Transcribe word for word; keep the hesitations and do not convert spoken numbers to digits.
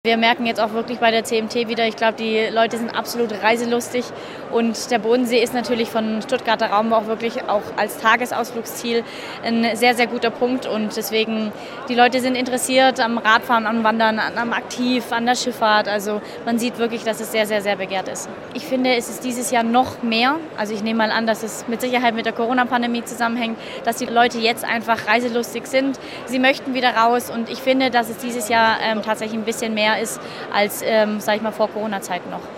Wir merken jetzt auch wirklich bei der C M T wieder, ich glaube, die Leute sind absolut reiselustig und der Bodensee ist natürlich von Stuttgarter Raum auch wirklich auch als Tagesausflugsziel ein sehr, sehr guter Punkt und deswegen, die Leute sind interessiert am Radfahren, am Wandern, am Aktiv, an der Schifffahrt, also man sieht wirklich, dass es sehr, sehr, sehr begehrt ist. Ich finde, es ist dieses Jahr noch mehr, also ich nehme mal an, dass es mit Sicherheit mit der Corona-Pandemie zusammenhängt, dass die Leute jetzt einfach reiselustig sind, sie möchten wieder raus und ich finde, dass es dieses Jahr ähm, tatsächlich ein bisschen mehr ist als, ähm, sag ich mal, vor Corona-Zeiten noch.